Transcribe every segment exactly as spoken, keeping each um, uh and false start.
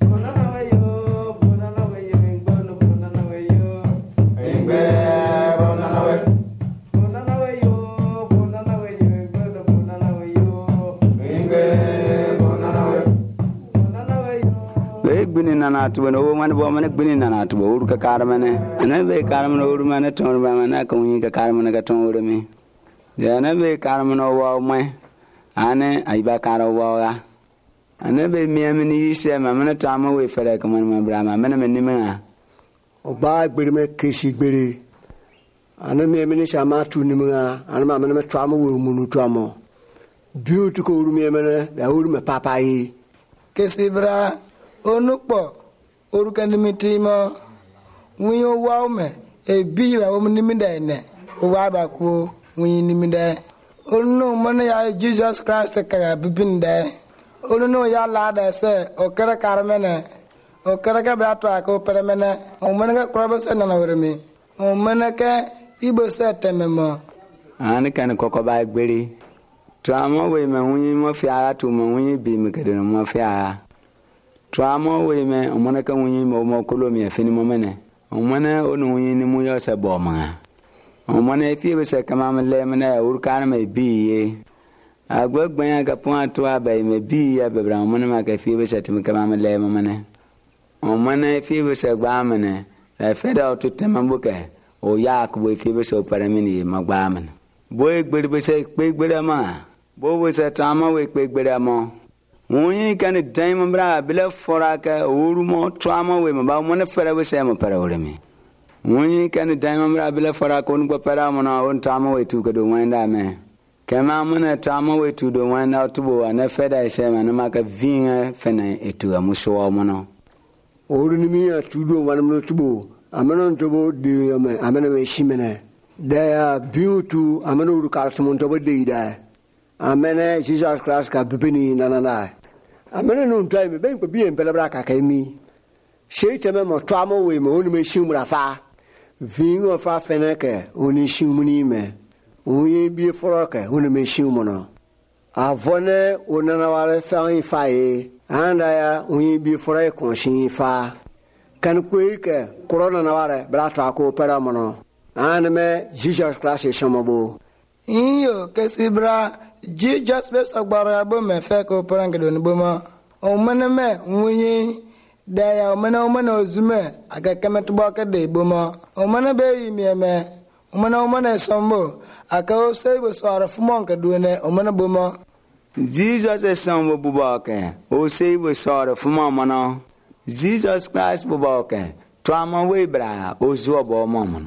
Gbini nana tuba no man bo man gbini nana tuba ur ka karmane ana be karmane ur man ton ba man ka wi ka karmane ka ton ur mi ya na be karmane wa mai ane ai ba karo wa ga ana be mi amini se ma man ta ma we fere ka man man bra ma man men ni ma o ba gbere me keshi gbere ana mi amini sha ma tu ni ma ana ma man me ta ma we mu nu to amo beautiful ur mi amene da ur me papa yi keshi bra onukpo orukandimitimo wiyo waume e bira wo nimida ne o waba ko wi nimida onu mana ya Jesus Christ ka bibinde onu ya lada se o kara karmene o kara ka brato ko permene o mana ka krobo se na woremi o mana ka ibo se tememo ani kan kokko ba gberi tramo we me wi mo fi ara tu mo wi bi me kedo mo fi ara Tramo we me omana ka wunyi mo mo kolomi afini mo mene omana onu wunyi ni mu yo se bo ma omana efi be se kama me le me na urkan me biye agbagban ya ka pon ato abai me biye be bra omana ma ka fi be se tim kama me le mo mene omana efi be se gba me ne la feda to tema mbuke o ya ko efi be se para me ni magba me bo egbere be se pe egbere ma bo be se tramo we pe egbere mo Wuni kan daima bra bila foraka urumo trauma we ma mo fere we se mo para uremi Wuni kan daima bra bila foraka on go para mo na on trauma we tu ko do wanda me kema mo na trauma we tu do wanda to bo na feda se ma na maka vinga fena etu amuso mo no uru ni mi tu do wan mo tu bo amana to bo de me amana me shimene da beauty amana uru kartu mo to bo de da Amene Jesus Christ ka bibini na na na. Amene no ntwai me ben ko bi en pelabra ka ka mi. Shei teme mo twamo we mo oni me shimura fa. Vingo fa feneke oni shimuni me. Oni bi foroke oni me shimu no. Avone onana wale fa in fa e. Anda ya oni bi foroke kon shin fa. Kan kweke corona na wale bra tra ko pera mo no. Ane me Jesus Christ e shomobo. Iyo kesibra Jesus be sagbara bo me fe ko prangedo ni bo ma o mene me nwunyi da ya o mene o mene ozume aga kemet bo ka de bo ma o mene be yi mi me o mene o mene sombo aka o sei bo so ara fumon ka do ne o mene bo ma Jesus is sombo bo ba ke o sei bo so ara fumon mo no Jesus Christ bo ba ke trama we bra o zo bo mo mo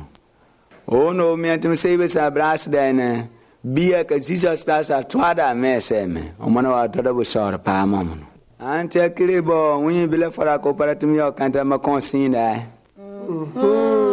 o no mi atum sei bo sa bras da ne Bia ka Jesus Christ atwada meseme omana wa toda bo sor pa mamono ante kribo wi bile fara cooperative yo kanta ma consigne mhm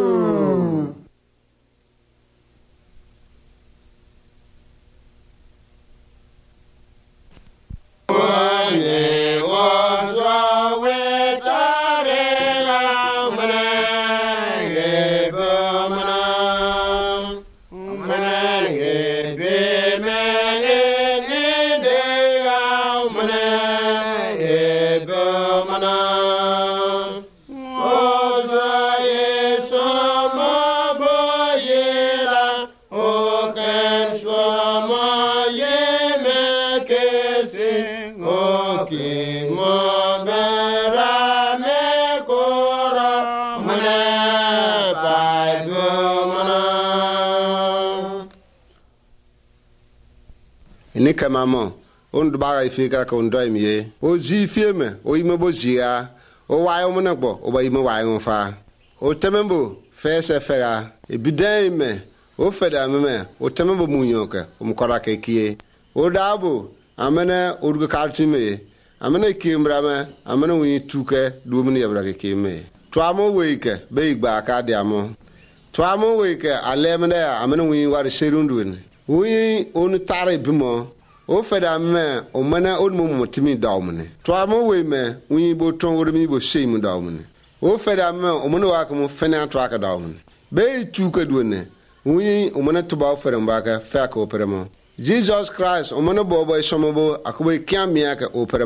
Ni kamamo on do baga ifika ka on do imiye o ji fieme o ime bo jia o wayo mo nagbo o ba ime wayo fa o temembo fese fera e bidan me o feda me o temembo munyoka o mkora ka kie o dabo amana o ruga kartime amana kimbra me amana wi tuke do mu ne yabra ka kime twamo weike be igba ka diamo twamo weike alemne amana wi war serundun wi on tare bimo o feda me o mana on mo motimi dawmne twamo we me wi bo ton wormi bo sheymu dawmne o feda me o mana wa ko fena twaka dawmne be tuka duone wi o mana to ba fere mbaka fa ko peremo Jesus Christ o mana bo bo shomobo akobe kiamia ka o peremo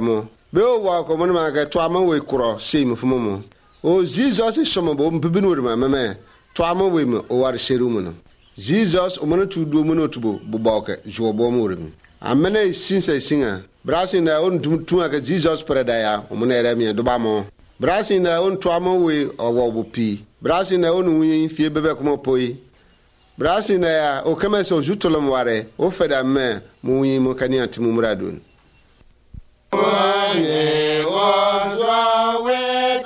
be o wa ko mon ma ga to ama we kro sei mu fumo mo o Jesus shomo bo mbibi no ma meme to ama we mu o war sheru mu no Jesus o mon tu do mu no tubo bo ba ke jo bo mo remi amena sinsa singa brasin na on tum tu ga Jesus preda ya o mon era mi do ba mo brasin na on to ama we o wo bo pi brasin na on wi fie bebe ko mo poi brasin na ya o kama so jutolom ware o feda me mu wi mo kani atimu muradun One was away,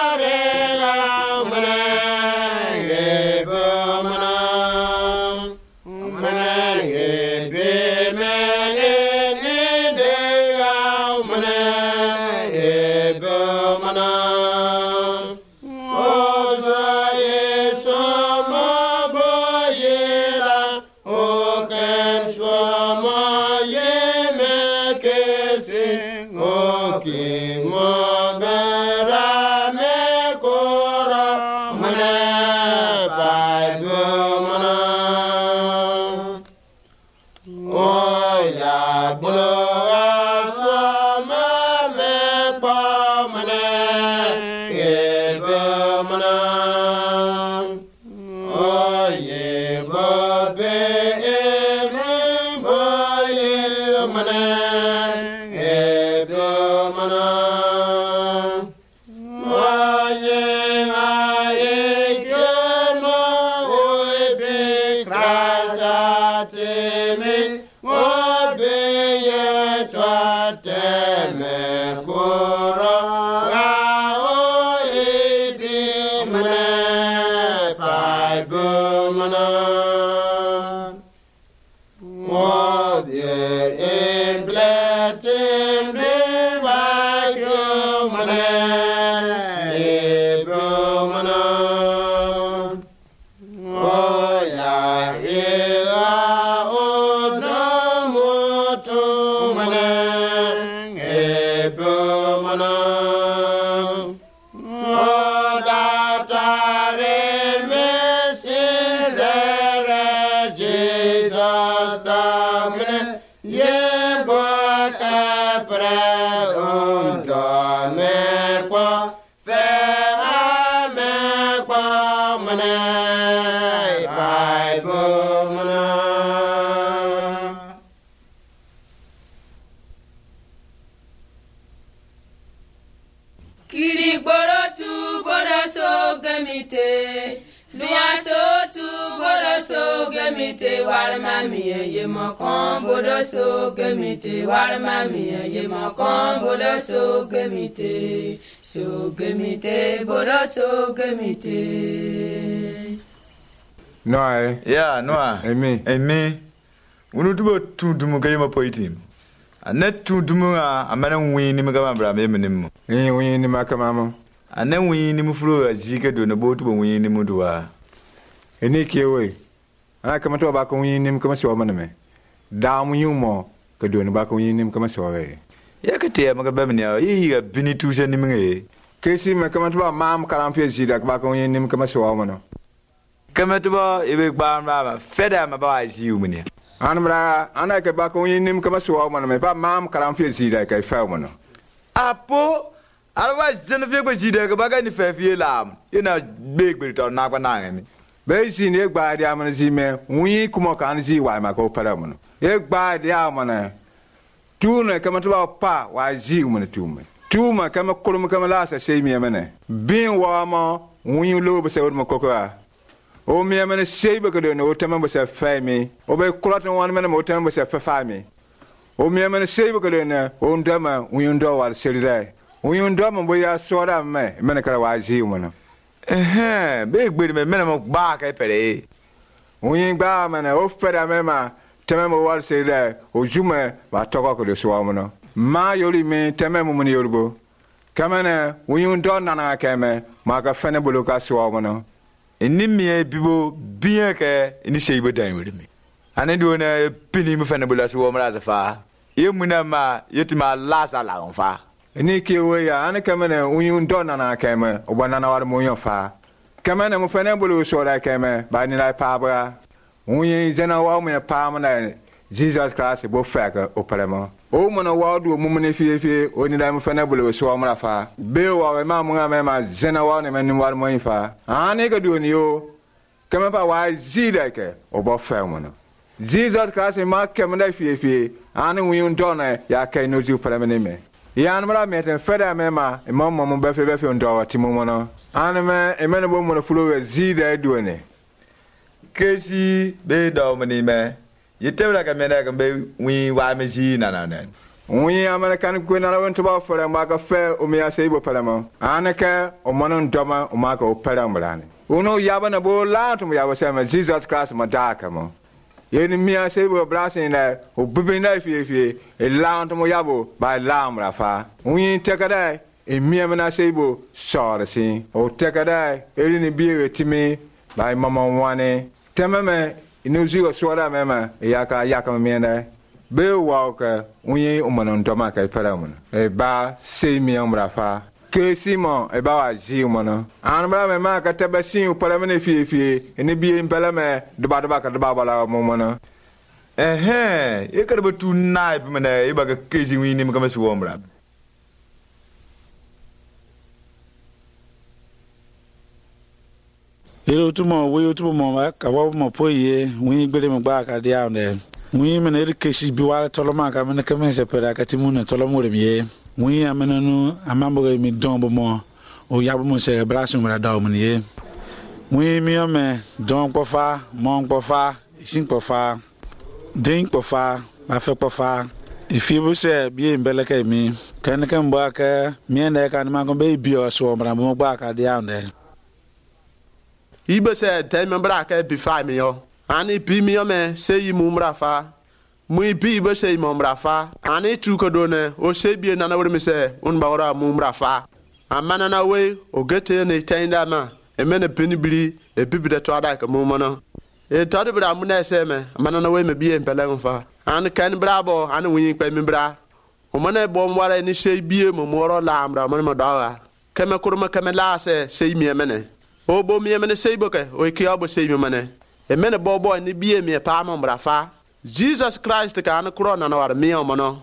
Gemite warma miye ye mokon bodo so gemite warma miye ye mokon bodo so gemite so gemite bodo so gemite Noa yeah noa emi emi unu tubo tundumu kay ma poitim anet tundumu a amana wi ni mga mabra me menim eh wi ni makamamo anen wi ni mu furo ajike do na bo tubo wi ni mu duwa eni kewe ana kama to ba ko yin kama so maname da mu yumo ka do ni ba ko yin kama so re ya ka te ma ga ba mnya yi ga bini tu se ni mnge ke si me kama to ba mam karam pe ji da ba ko yin kama so mano kama to ba e be ba ma feda ma ba ji u mnya an bra ana ka ba ko yin kama so mano me ba mam karam pe ji da ka fa mano apo alwa jene fe ko ji da ka ba ga ni fe fi lam ina be gbe to na kwa na ngami Beisi ne gba dia man zi me wi kuma kan zi wa ma ko para mo e gba dia man tu ne kama to pa wa zi mo tu me tu ma kama kulum kama la sa sei mi mene bin wa ma wi lo be se mo ko ko o mi mene sei be ko de no tema be se fa mi o be kulot no wan mene mo tema be se fa fa mi o mi mene sei be ko de ne o ndama wi ndo wa se ri wi ndo mo bo ya so da me mene kala wa zi mo no eh be gbe me mena mo ba ka pere Uyin gba mana o fera mema teme mo wal se le o jume ba toko ko de so amono ma yori me teme mo muni yorbo kamana uyun don nana keme ma ka fene bolo ka so amono eni mi bibo bien ke ni sei bo dan wori mi ane do na pini mo fene bolo so mo ra fa ye muna ma yeti ma la sa la on fa ni ki we ya ane kamana uyun don nana keme o banana war mo yon fa kamana mo fene bolo so ra keme ba ni la pa ba uyin jena wa mo pa mo na Jesus Christ bo fa ka o paremo o mona wa do mu ne fie fie o ni da mu fa na bolo so amra fa be wa ma mu ma ma zena wa ne men war mo fa ani ga do ni o kama pa wa ji da ke o bo fa mo no Jesus Christ ma kem da fie fie ani wi un dona ya kai no ju para me me ya mra me ten fa da me ma mo mo mo be fe be fe ndo ti mo mo no ani me e me no bo mo no fulo ga ji da do ne kesi be do mo ni me yitebra ka me da ka be wi wa me ji na na na wi American ko na won to ba for ma ka fe o me ase bo para mo ani ka o mo no ndoma o ma ka o para mbrane uno yaba na bo la to mo yaba se me Jesus Christ ma da ka mo yeni mi ase bo brasin na o bibi na fie fie e la to mo yabo ba la mra fa wi te ka dai e mi amana se bo so si o te ka dai e ni bi e timi ba mama wane tememe inu zigo swara mema yaka yaka mi na be wa ka wi o mo ndo ma ka para mo e ba se mi amra fa ke Simon e ba wa ji mo no anbra me ma ka tebe sin o para me ne fie fie ene bi en pele me do ba do ba ka do ba bala mo mo no eh eh e ka do tu na e me ne e ba ka ke ji wi ni me ka me su ombra ilo tu mo we tu mo ma ka wa mo po ye wi gbere me gba ka dia ne wi me ne ke si bi wa to lo ma ka me ne ka me se pera ka ti mu ne to lo mo re mi wi amena no amambo mi don bo mo o ya bo mo se brasin mra da o mi ye wi mi o me don po fa mo po fa sin po fa din po fa ba fe po fa ifi bo se bi en bele ka mi kan kan bo ka mi en ka ma ko be bi o so mra mo gba ka dia ne ibe se te me bra ka bi fa mi yo ani bi mi o me se yi mu mra fa mui bi be se mo mra fa ani tu ko do ne o se bi na na wor mi se un ba wora mu mra fa amana na we o gete ne tenda ma e me ne pinibiri e bibi de to ada ka mu mo no e to de bra mu na se me amana na we me bi en pele fa an kan bra bo an wi pe mi bra o mo ne bo mo wara ni se bi mo mo ro la amra mo mo dawa keme kuruma keme la se se mi me ne o bo mi me ne se bo ke o ki abo se mi me ne e me ne bo bo ni bi mi pa mo mra fa Jesus Christ ka an kro na na war mi o mo no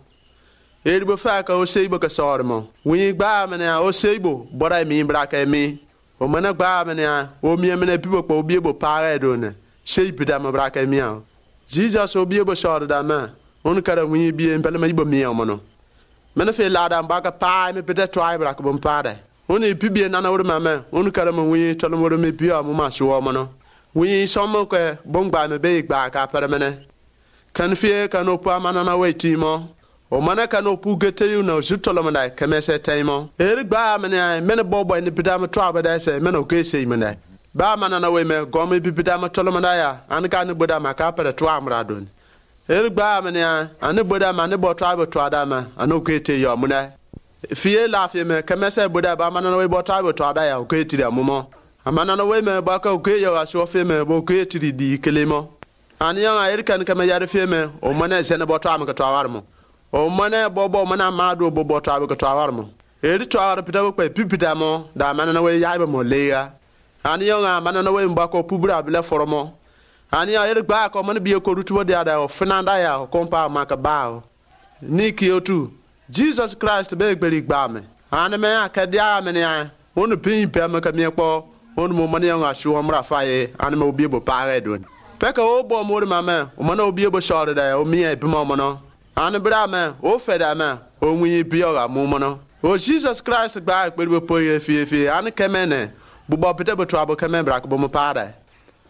e bo fa ka o seibo ka sor mo wi gba me na o seibo bora mi bra ka mi o mo na gba me na o mi me na pibo ko bi bo pa ga do ne seibo da mo bra ka mi o Jesus o bi bo sor da ma on ka wi bi en pele ma ibo mi o mo no me na fe la da ba ka pa me pede try bra ka bo pa da on e pibi na na wor ma me on ka mo wi to no mo me bi o mo ma so o mo no wi so mo ko bo gba me be gba ka pere me ne kan fie kan o pa mana na we ti mo o mana kan o pu gete yu na jutolo mana keme se taimo eri gba mana mena bobo ni bidam traba da se mena o ke se mana ba mana na we me gomi bi bidam tolo mana ya an ka ni boda ma ka pere to amra don eri gba mana an boda ma ni bo traba to adama an o ke te yo mana fie la fie me keme se boda ba mana na we bo traba to ada ya o ke ti da mo amana na we me ba ka o ke yo aso fie me bo ke ti di kelemo ani yang ayer kan kama yar feme o mana sene boto am ka to awarmo o mana bobo mana madu bobo to ab ka to awarmo eri to awar pita ko pipita mo da mana na we yaiba mo leya ani yang mana na we mbako pubura bele foromo ani ayer gba ko mana biye ko rutubo dia da o finanda ya o kompa maka bao niki otu Jesus Christ be gberi gba me ani me akadia me ne onu pin pe me ka me ko onu mo mana yang ashu omra faye ani me obi bo paare don peka o bo mo ma me o mana obi bo shore da o mi e bi mo mo no an bra me o fe da me o nwi bi o ga mo mo no o Jesus Christ gba pe bo po ye fie fie an kemene bu bo pete bo to abo kemen bra ko bo mo pa da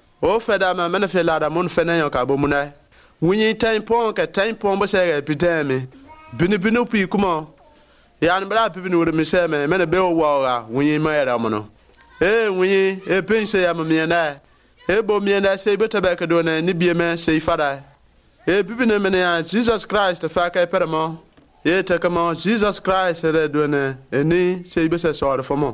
o fe da me me ne fe la da mo fe na yo ka bo mo na nwi tan pon ka tan pon bo se ga pite me bini bini pi kuma ya an bra pi bini wo mi se me me ne be o wa ga nwi ma era mo no e nwi e pense ya mo mi na ebo mienda sei beta ba ka do na ni bie me sei fada e bibi ne me ya Jesus Christ fa ka peramo e te kama Jesus Christ re do na eni sei be se so re fomo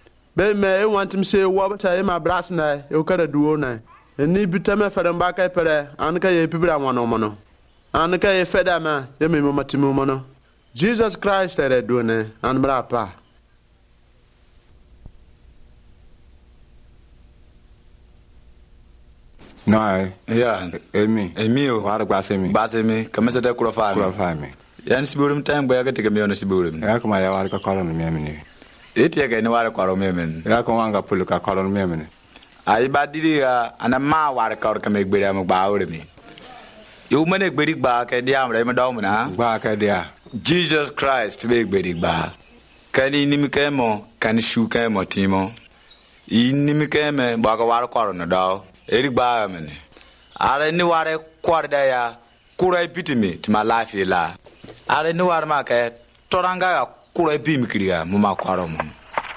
be me e want me say wo beta e ma bras na e ka da duo na eni bita me fa ba ka pere an ka ye bibi ra wono mo no an ka ye feda ma ye me mo matimu mo no Jesus Christ re do na an bra pa no ai ya emi emi o war gba se mi ba se mi kame se de kuro fa mi kuro fa mi yan siburum tan ba ga te kame on siburum ya kuma ya war ka kolon me mene eti ga ni war ko me men ya ko wanga pulu ka kolon me mene ai ba diri ga ana ma war ka ka me gbere am ba ore mi yo mene gberi ba ka dia am re ma daw na ba ka dia Jesus Christ be gberi ba kani ni mi kemo kan shu kemo timo inni mi keme ba ka war ko no daw eri ba mene are ni war ko da ya kurai pitimi to my life la are ni war ma ka toranga kurai bi mi kriya mu ma kwaro mu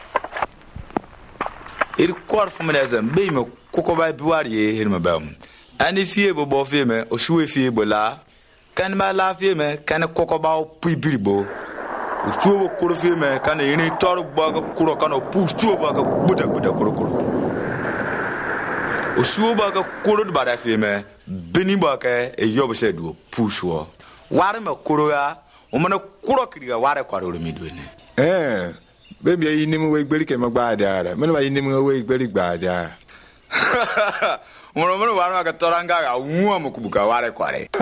eri kwar fu me lazam be me koko ba bi war ye her ma ba mu ani fie bo bo fie me o shuwe fie bo la kan ma la fie me kan koko ba o pi biribo o shuwe koro fie me kan ni tor ba ka kuro kan o pu shuwe ba ka buda buda kuro kuro o shuwe ba ka kuro ba da fie me beni ba ka e yobo se do pu shuwe war me kuro ya o mana kuro kiriga war kwa ro mi do ne eh be mi yi ni mu we gberi ke ma gba da me ma yi ni mu we gberi gba da Moro moro war ka toranga ga wu am kubuka war kwa re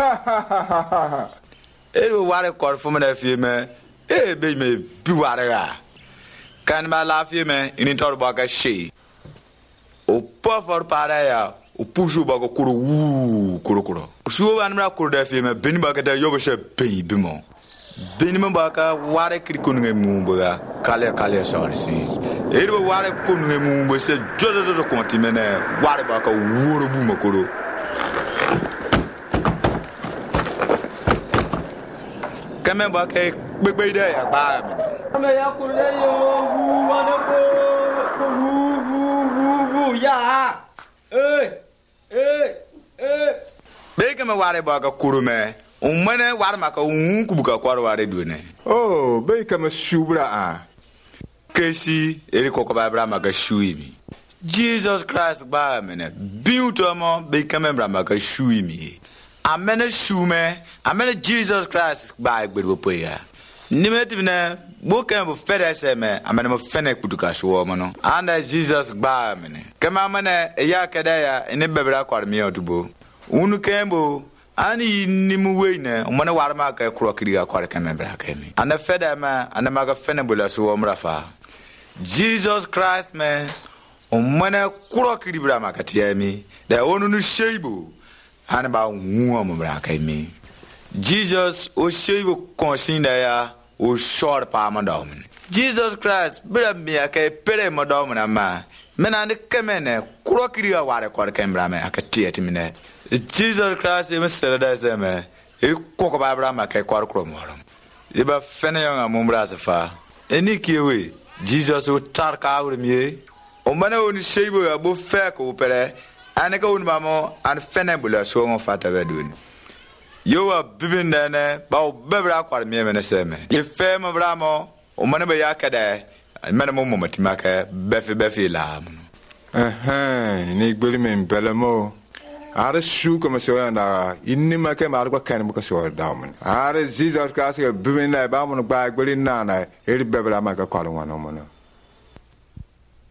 e do war kwa fu me da fie me e be me bi war ga kan ba la fie me ini tor ba ka she o po for para ya o puju ba ko kuro wu kuro kuro shu ba na kuro da fie me beni ba ka da yobo she be bi mo beni mo ba ka ware kri ko nge mu ba kale kale sorry si e do ware ko nge mu bo se jojo jojo ko ti mene ware ba ka wuro bu mo kuro kame ba ka gbegbe ide ya ba mi kame ya kuro de yo wu wane ko wu wu wu wu ya eh eh eh be kame ware ba ka kuro me umene war maka un kubuka kwaro ware duene oh be kama shubra a kesi eri kokoba bra maka shuimi Jesus Christ ba mene biuto mo be kama bra maka shuimi amene shume amene Jesus Christ ba gbedbo poya nimetibne bo kama fede seme amene mo fene kuduka sho mo no anda Jesus ba mene kama amene ya kedaya ene bebra kwar mi odubo unu kembo ani nimu weine umane warma ka kuro kiriga kwar kamembra kemi ana feda ma ana maga fene bula so mrafa Jesus Christ man umane kuro kiribra makatiemi da onu nu sheibo ana ba nwu mra kemi Jesus o sheibo konsinda ya o shor pa mandom Jesus Christ bra mi aka pere mandom na ma mena ne kemene kuro kiriga ware kwar kembra me akatieti mine Jesus Christ even said that same e koko ba bra ma kai kwar kro moram e ba fene yanga mumbra safa eni kiwe Jesus o tarka urmie o mana oni sheibo ya bo fe ko pere aneka un mamo an fene bula so on fata bedun yo wa bibin dane ba o bebra kwar mie mena seme e fe ma bra mo o mana ba yakada mana mo momatima ka befe befe la eh eh ni gbeli men belemo are shu como se anda inni ma ke mar ko kan ko so damen are Jesus Christ ke bimina ba mo ba gbeli na na eri bebra ma ka kwaro wono mo